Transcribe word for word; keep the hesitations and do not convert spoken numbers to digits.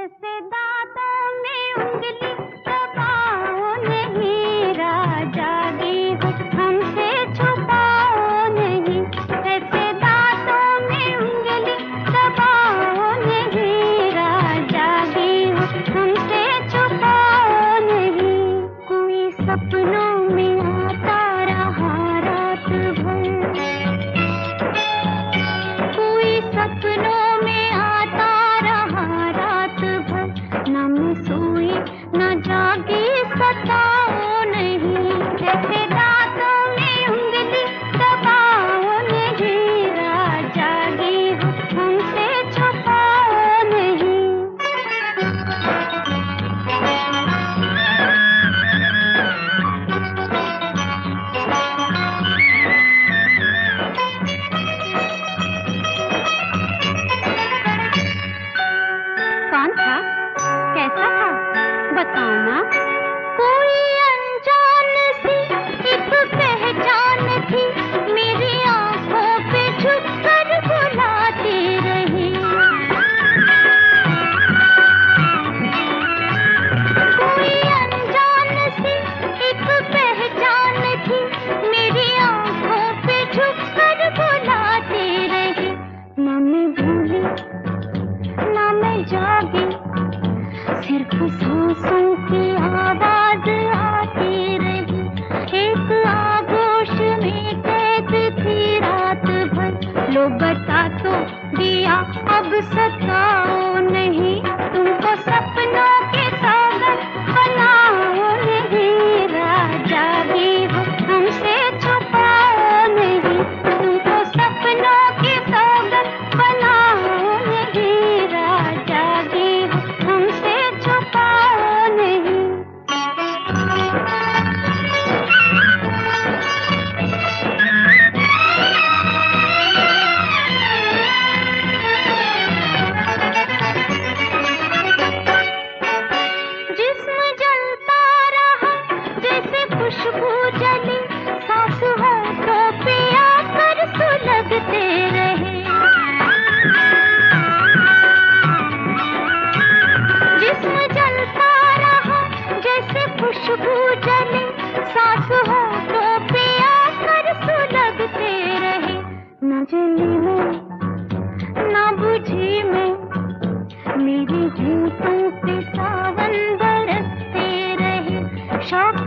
जैसे दांतों में उंगली दबाओ नहीं, राजा गी हो हमसे छुपाओ नहीं। जैसे दांतों में उंगली दबाओ नहीं, राजा गी हो हमसे छुपाओ नहीं। कोई सपनों में आता रहा रात भर, कोई सपनों में आता रहा रात भर, न मैं सोई न जागी सताओ नहीं। जैसे दांतों में उंगली दबाओ नहीं, राजा गी हो हमसे छुपाओ नहीं। कौन था, कैसा था, बताओ ना। कोई अनजान सी एक पहचान थी, मेरी आंखों पे झुक कर बुलाती रही। कोई अनजान सी एक पहचान थी, मेरी आंखों पे झुक कर बुलाती रही। ना मैं भूली ना मैं जागी, सिर्फ सांसों की आवाज आती रही। एक आगोश में कैद थी रात भर, लो बता तो दिया अब सताओ नहीं। तुमको सपनों के सागर बनाओ नहीं, राजा गी हो हमसे छुपाओ नहीं। तुमको सपनों के सागर बनाओ नहीं, राजा गी हो हमसे छुपाओ नहीं। जिस्म जलता रहा जैसे खुशबू जली, सांस होठों पे आकर सुलगते रहे। जिस्म जलता रहा जैसे खुशबू जली, सांस होठों पे आकर सुलगते रहे। न जली मैं न बुझी मैं, मेरी होठों पे सावन बरसते रहे। शौक